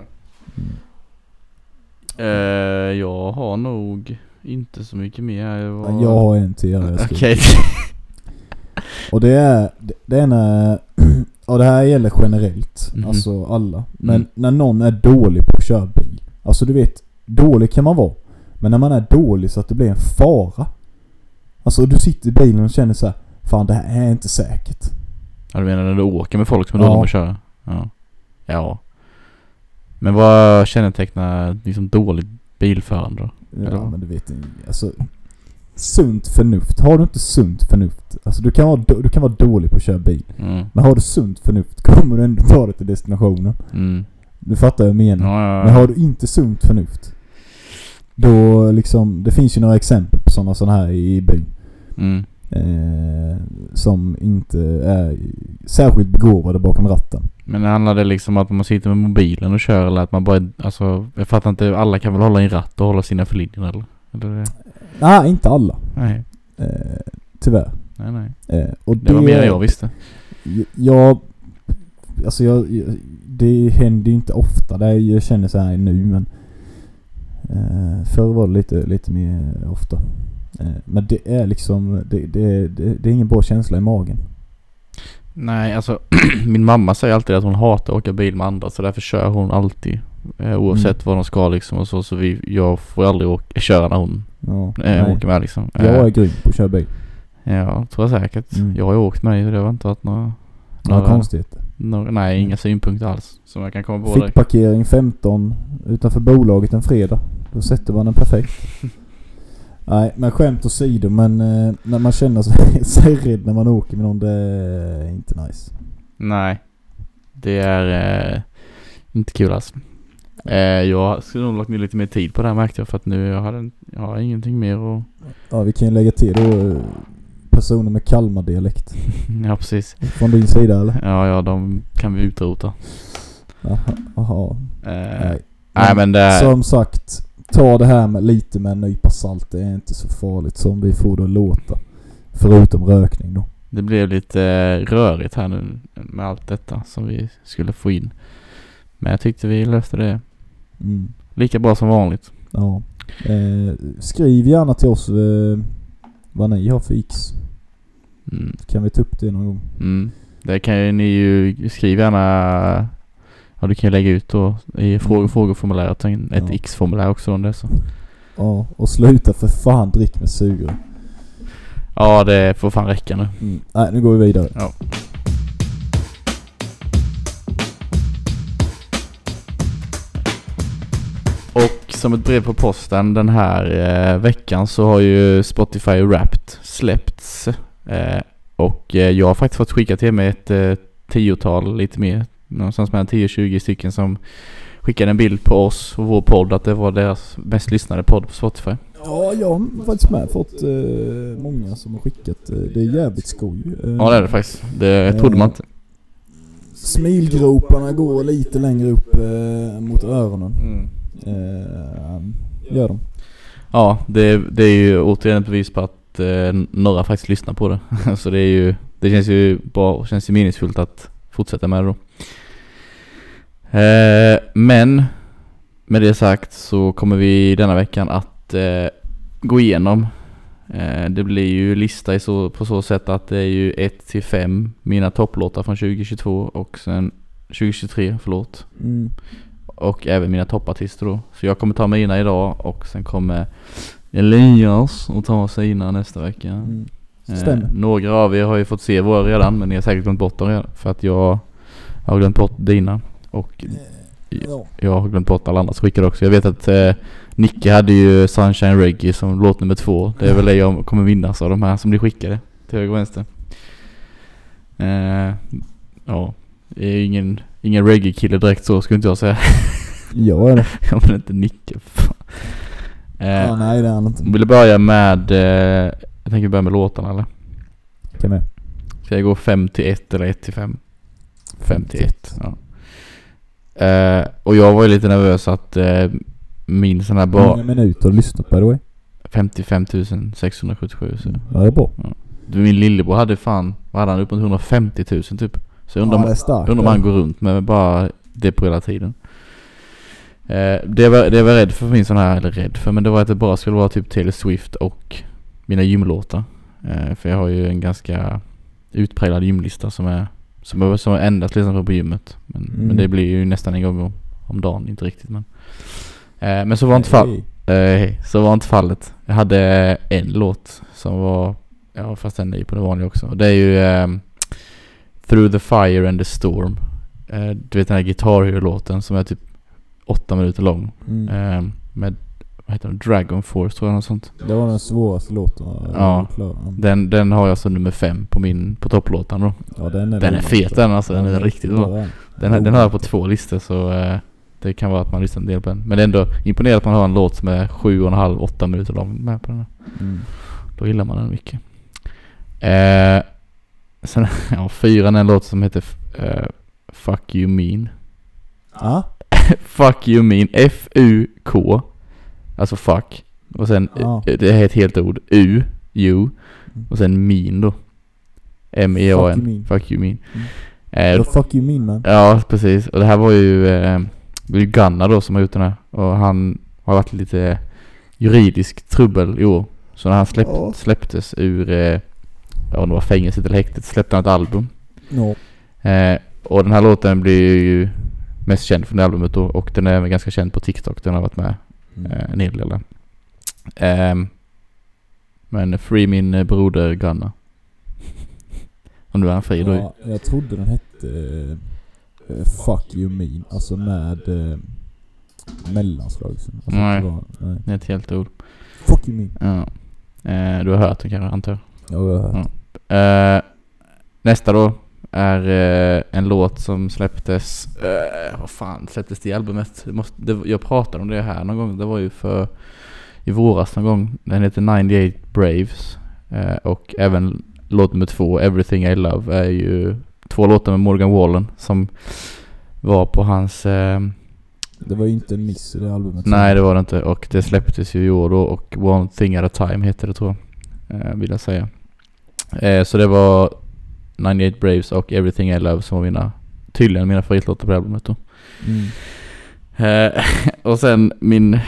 Uh, jag har nog inte så mycket mer. Jag, var... Ja, jag har en till här jag skriver. Okej. Och det är, det är när, och det här gäller generellt, Mhm. alltså alla. Men Mm. när någon är dålig på att köra bil. Alltså du vet, dålig kan man vara. Men när man är dålig så att det blir en fara. Alltså du sitter i bilen och känner så här: fan, det här är inte säkert. Ja, du menar när du åker med folk som är Ja. dåliga på att köra? Ja. Ja. Men vad kännetecknar liksom dåligt bilförande då? Ja, Eller? men du vet, alltså sunt förnuft. Har du inte sunt förnuft, alltså du kan vara, du kan vara dålig på att köra bil. Mm. Men har du sunt förnuft kommer du ändå ta dig till destinationen. Mm. Du fattar vad jag menar. Ja, ja, ja. Men har du inte sunt förnuft, då liksom, det finns ju några exempel på sådana sådana här i byn. Mm. Eh, som inte är särskilt begåvade bakom ratten. Men handlar det liksom att man sitter med mobilen och kör eller att man bara, alltså jag fattar inte, alla kan väl hålla i en ratt och hålla sina för linjer eller? eller? Nej, inte alla. Nej, Eh, tyvärr. nej, nej. Eh, och Det var mer än jag visste. Jag, alltså jag, jag, det händer ju inte ofta. Det är, jag känner så här nu, men eh, förr var det lite, lite mer ofta. Eh, men det är liksom, det, det, det, det är ingen bra känsla i magen. Nej, alltså min mamma säger alltid att hon hatar att åka bil med andra, så därför kör hon alltid eh, oavsett Mm. vad de ska liksom och så, så vi, jag får aldrig åka, köra när hon Ja, eh, nej. åker med liksom. Jag är grym på att köra bil. Ja, tror jag säkert. Mm. Jag har ju åkt med, det har inte varit några, Några konstigheter. några nej, inga synpunkter alls som jag kan komma på Fick direkt. parkering femton utanför bolaget en fredag. Då sätter man den perfekt. Nej, men skämt åsido, men eh, när man känner sig, sig rädd när man åker med någon, det är inte nice. Nej. Det är eh, Inte kul alltså. Eh, jag skulle nog lagt ner lite mer tid på det här märkte jag, för att nu jag hade jag har ingenting mer och Ja, vi kan ju lägga till då personer med Kalmar-dialekt. ja, precis. Från din sida eller? Ja, ja, de kan vi utrota. Jaha. Aha. Eh, Nej. nej, men det Som sagt, ta det här med lite med en nypa salt. Det är inte så farligt som vi får det att låta. Förutom rökning då. det blev lite eh, rörigt här nu med allt detta som vi skulle få in. Men jag tyckte vi löste det Mm. lika bra som vanligt. Ja. Eh, skriv gärna till oss eh, vad ni har för x. Mm. Kan vi ta upp det någon gång? Mm. Det kan ju ni ju skriva gärna. Ja, du kan ju lägga ut då i frågor, frågeformuläret ett Ja. X-formulär också om det så. Ja, och sluta för fan drick med sugrör. Ja, det får fan räcka nu. Mm. Nej, nu går vi vidare. Ja. Och som ett brev på posten den här eh, veckan så har ju Spotify Wrapped släppts. Eh, och eh, jag har faktiskt fått skicka till mig ett eh, tiotal, lite mer, någonstans mellan tio tjugo stycken som skickade en bild på oss och vår podd, att det var deras mest lyssnade podd på Spotify. Ja, jag har faktiskt med fått eh, många som har skickat. Eh, det är jävligt skoj. Eh, Ja, det är det faktiskt. Det trodde man inte. Smilgroparna går lite längre upp eh, mot öronen. Mm. Eh, gör de. Ja, det, det är ju återigen ett bevis på att eh, några faktiskt lyssnar på det. Så det är ju, det känns ju bra, känns ju meningsfullt att fortsätta med det då. Eh, men med det sagt så kommer vi denna veckan att eh, gå igenom. Eh, det blir ju lista i så, på så sätt att det är ju ett till fem mina topplåtar från tjugo tjugotvå och sen tjugo tjugotre, förlåt. Mm. Och även mina toppartister då. Så jag kommer ta mina idag och sen kommer Elias och ta sina nästa vecka. Mm. Eh, några av er har ju fått se våra redan, men ni har säkert glömt bort dem redan, för att jag har glömt bort dina. Och Ja. jag har glömt bort alla andra som skickade också. Jag vet att eh, Nicke hade ju Sunshine Reggae som låt nummer två. Det är väl det jag kommer vinnas av de här som blir skickade till höger och vänster. Eh, ja, det är ju ingen, ingen reggae-kille direkt så, skulle inte jag säga. Jag är det. Jag men inte Nicke. Eh, Ja, nej, det är han inte. vill du börja med eh, jag tänker börja med låtarna eller? Kan med. Ska jag gå fem till ett eller ett till fem? fem till ett, ja. Eh, och jag var ju lite nervös att eh, min sån här Hur bara många minuter har du lyssnat by the way? femtiofem tusen sexhundrasjuttiosju så. Ja, det är bra. Ja. Min lillebror hade fan, vad hade han, upp mot hundrafemtio tusen typ. Så jag undrar, Ja, om, det är starkt. undrar om han går runt med bara det på hela tiden. Eh, det, var, det var rädd för min sån här, eller rädd för, men det var att det bara skulle vara typ Taylor Swift och mina gymlåtar. Eh, för jag har ju en ganska utpräglad gymlista som är som är, som är endast lyssnat på på gymmet. Men, Mm. men det blir ju nästan en gång om, om dagen, inte riktigt. Men, eh, men så var inte fall, eh, så var inte fallet. Jag hade en låt som var, ja fast den är ju på det vanliga också. Och det är ju eh, Through the Fire and the Storm. Eh, du vet den här Guitar Hero-låten som är typ åtta minuter lång. Mm. Eh, med, vad heter den? Dragon Force tror jag, något sånt. Det var den svåraste låten. Ja. Klar. Den, den har jag som nummer fem på min på topplåtan då. Ja, den är, Den är fet den alltså, den är riktigt bra. bra. Den, den har jag på två listor så eh, det kan vara att man lyssnar en del på den. Men det är ändå imponerande att man har en låt som är sju och en halv, åtta minuter lång med på den här. Mm. Då gillar man den mycket. Eh, sen, ja, fyran är en låt som heter eh, Fuck You Mean. Ja. Fuck You Mean, F U K. Alltså fuck. Och sen, Ja. eh, det är ett helt ord. U, U. Och sen mean då. M E A N. Fuck you mean. Fuck You Mean. Mm. Eh, The fuck you mean man. Ja, precis. Och det här var ju eh, det är ju Gunnar då som har gjort den här. Och han har varit lite juridisk trubbel i år. Så när han släpp, Ja. släpptes ur eh, ja, det var fängelset eller häktet, släppte han ett album. No. Eh, och den här låten blir ju mest känd från det albumet då. Och den är ganska känd på TikTok. Den har varit med Mm. eh, en hel del. Eh, men free min eh, broder Gunnar. Och nu är han fri då. Ja, jag trodde den hette uh, Fuck You Mean. Alltså med uh, mellanslag. Alltså, Nej. Var, nej. Det är ett helt ord. Fuck You Mean. Ja. Eh, du har hört den kanske, antar jag. Ja, jag har hört. Ja. Eh, nästa då är eh, en låt som släpptes, eh, vad fan släpptes det i albumet? Det måste, det, jag pratade om det här någon gång, det var ju för i våras någon gång. Den heter nittioåtta Braves eh, och även låt nummer två, Everything I Love, är ju två låtar med Morgan Wallen som var på hans... Eh, det var ju inte en miss i det albumet. Nej, det var det inte. Och det släpptes ju i år då. Och One Thing at a Time heter det, tror jag. Eh, vill jag säga. Eh, så det var nittioåtta Braves och Everything I Love som var mina, tydligen mina favoritlåtar på albumet då. Mm. Eh, och sen min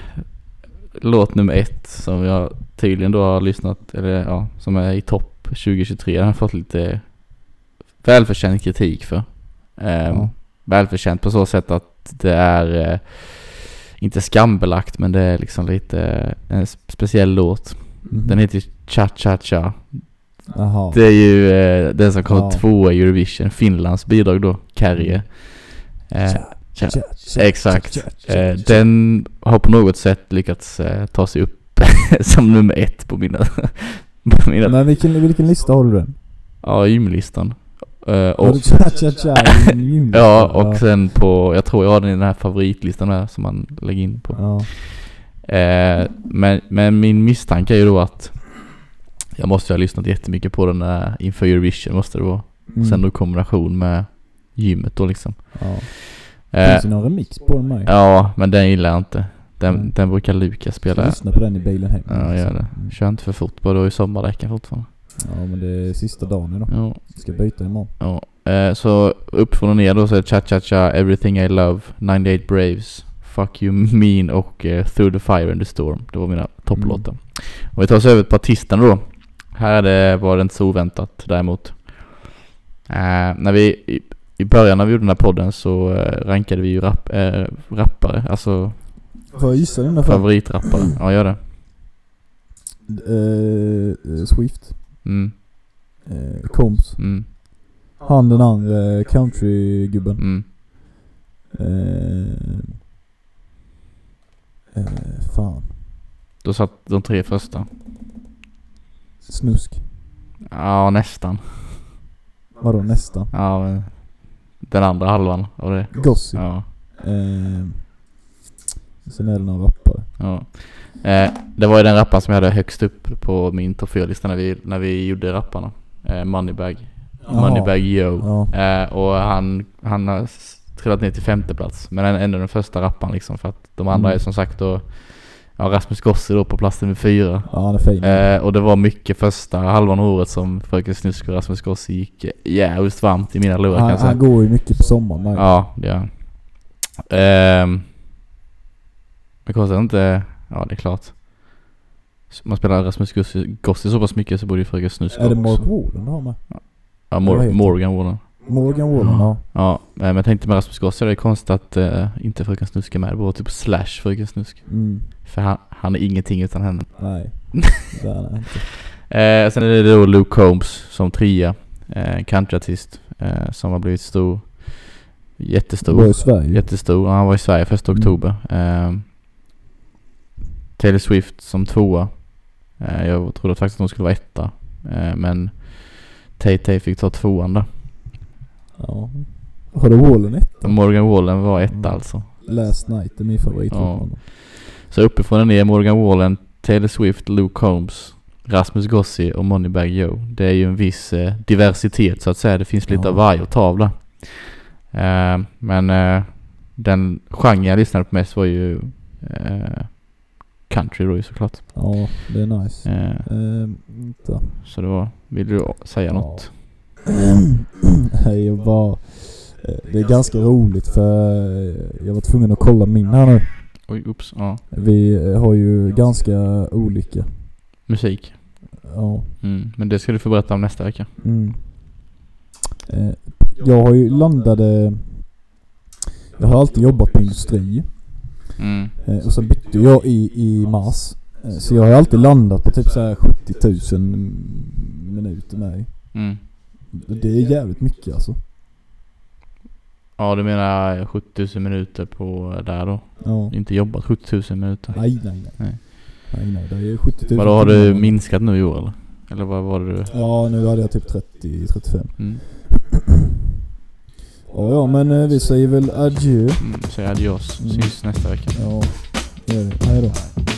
låt nummer ett som jag tydligen då har lyssnat, eller ja, som är i topp tjugo tjugotre. Den har fått lite välförtjänt kritik för. Eh, ja. Välförtjänt på så sätt att det är eh, inte skambelagt, men det är liksom lite eh, en speciell låt. Mm. Den heter Cha Cha Cha. Aha. Det är ju eh, den som kom ja. två i Eurovision, Finlands bidrag då, Kärje. Eh, cha, cha, cha, cha, exakt. Cha, cha, cha, eh, den har på något sätt lyckats eh, ta sig upp som nummer ett på mina... på mina men vilken, vilken lista har du den? Ja, gymlistan. Uh, och, cha, cha, cha, ja, och sen på, jag tror jag har den i den här favoritlistan där som man lägger in på. Ja. Uh, men, men min misstanke är ju då att jag måste ha lyssnat jättemycket på den där inför Eurovision, måste det vara. Mm. Sen då kombination med gymmet då liksom. Ja. Uh, Finns det någon remix på den med? Ja, men den gillar jag inte. Den, mm. den brukar Lukas spela. Jag lyssnar på den i bilen hem. Ja, gör det. Kör inte för fort, bara då i sommardäcken fortfarande. Ja, men det är sista dagen idag. Ja. Ska byta imorgon. Ja. Eh, så upp från och ner då så är det Cha Cha Cha, Everything I Love, nittioåtta Braves, Fuck You Mean och uh, Through the Fire and the Storm. Det var mina topplåtar. Mm. Och vi tar oss över på artisterna då. Här är det, var det inte så oväntat däremot. Eh, när vi i, i början när vi gjorde den här podden så uh, rankade vi ju rap, äh, rappare. Alltså vad gissar du favoritrappare? Ja, gör det. Uh, Swift. Mm. Uh, Combs. Mm. Han den andra countrygubben. Mm. Uh, uh, fan. Då satt de tre första. Snusk. Ja, nästan. Vadå nästan? Ja, den andra halvan av det. Gossip. Ja. Uh, sen är det några rappare. Ja. Eh, det var ju den rapparen som jag hade högst upp på min topp fyra-lista när vi, när vi gjorde rapparna. Eh, Moneybagg. Aha. Moneybagg Yo. Ja. Eh, och han, han har trillat ner till femte plats. Men han är ändå den första rapparen liksom. För att de andra mm. är som sagt då, ja, Rasmus Gossi då på plats nummer fyra. Ja, han är fin. Eh, och det var mycket första halvan av året som Fröken Snusk och Rasmus Gossi gick jävligt varmt i mina lurar. Han, han går ju mycket på sommaren. Nej. Ja, det gör han. Eh, det kostar inte... Ja, det är klart. Man spelar Rasmus Gossi så pass mycket så borde ju Fröken Snusk. Är det Mark Wallen du har med? Ja, Mor- Morgan Wallen. Morgan Wallen, ja. Ja, men jag tänkte med Rasmus Gossi, det är konstigt att uh, inte Fröken Snusk är med. Det var typ slash Fröken Snusk. Mm. För han, han är ingenting utan henne. Nej, det är han inte. Eh, sen är det då Luke Combs som trea. Eh, countryartist eh, som har blivit stor. Jättestor. Var i Sverige. Jättestor. Ja, han var i Sverige första mm. oktober. Eh, Taylor Swift som tvåa. Eh, jag trodde faktiskt att hon skulle vara etta. Eh, men Tay-Tay fick ta tvåan där. Ja. Har du Wallen etta? Morgan Wallen var etta mm. alltså. Last Night är min favorit. Ja. Så uppifrån och ner Morgan Wallen, Taylor Swift, Luke Combs, Rasmus Gossi och Moneybagg Yo. Det är ju en viss eh, diversitet så att säga. Det finns lite ja. av varje att ta av där. Eh, men eh, den genre jag lyssnade på mest var ju eh, country då såklart. Ja, det är nice. Eh, eh, inte. Så det var, vill du säga ja. något? Nej, jag bara, det är ganska roligt för jag var tvungen att kolla min här nu. Oj, ups, ja. Vi har ju ganska olika musik. Ja. Mm, men det ska du få berätta om nästa vecka. Mm. Eh, jag har ju landade, jag har alltid jobbat på industri. Mm. Eh, och så bytte jag i, i mars. Eh, så jag har alltid landat på typ så här sjuttio tusen minuter med. Mm. Det är jävligt mycket alltså. Ja, du menar sjuttio tusen minuter på där då? Ja. Inte jobbat sjuttio tusen minuter? Nej, nej, nej. Nej, nej, nej det är sjuttio tusen. Men då har du minskat nu i år eller? Eller vad var det du? Ja, nu hade jag typ trettio trettiofem. Mm. Ja, ja, men eh, vi säger väl adjö. Mm, säg adios. Mm. Syns nästa vecka. Ja, det gör vi. Hej då.